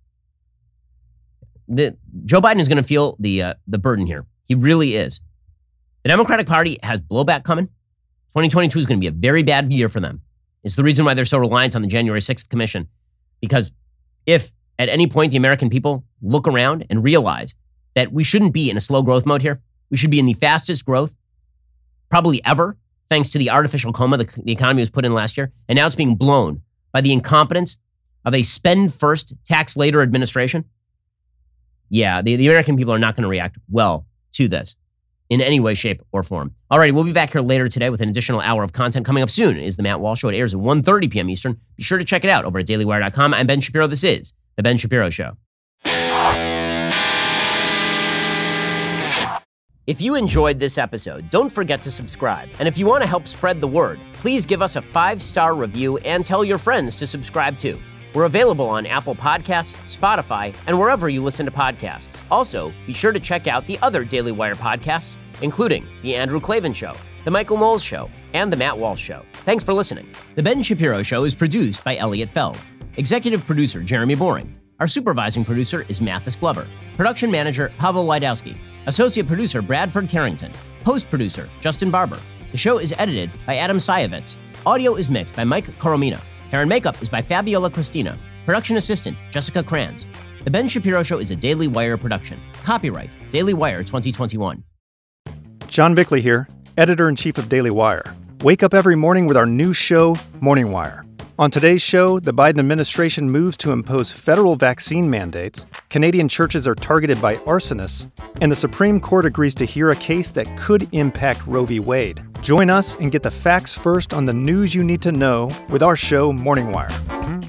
[SPEAKER 1] The, Joe Biden is going to feel the uh, the burden here. He really is. The Democratic Party has blowback coming. twenty twenty-two is going to be a very bad year for them. It's the reason why they're so reliant on the January sixth commission. Because if at any point the American people look around and realize that we shouldn't be in a slow growth mode here, we should be in the fastest growth probably ever, thanks to the artificial coma the, the economy was put in last year, and now it's being blown by the incompetence of a spend first, tax later administration. Yeah, the, the American people are not going to react well to this in any way, shape, or form. All right, we'll be back here later today with an additional hour of content. Coming up soon is The Matt Walsh Show. It airs at one thirty p.m. Eastern. Be sure to check it out over at daily wire dot com. I'm Ben Shapiro. This is The Ben Shapiro Show. If you enjoyed this episode, don't forget to subscribe. And if you want to help spread the word, please give us a five-star review and tell your friends to subscribe too. We're available on Apple Podcasts, Spotify, and wherever you listen to podcasts. Also, be sure to check out the other Daily Wire podcasts, including The Andrew Klavan Show, The Michael Knowles Show, and The Matt Walsh Show. Thanks for listening. The Ben Shapiro Show is produced by Elliot Feld. Executive producer, Jeremy Boring. Our supervising producer is Mathis Glover. Production manager, Pavel Wydowski. Associate producer, Bradford Carrington. Post-producer, Justin Barber. The show is edited by Adam Sayevitz. Audio is mixed by Mike Coromina. Hair and makeup is by Fabiola Cristina. Production assistant, Jessica Kranz. The Ben Shapiro Show is a Daily Wire production. Copyright, Daily Wire twenty twenty-one.
[SPEAKER 12] John Bickley here, editor-in-chief of Daily Wire. Wake up every morning with our new show, Morning Wire. On today's show, the Biden administration moves to impose federal vaccine mandates, Canadian churches are targeted by arsonists, and the Supreme Court agrees to hear a case that could impact Roe v. Wade. Join us and get the facts first on the news you need to know with our show, Morning Wire.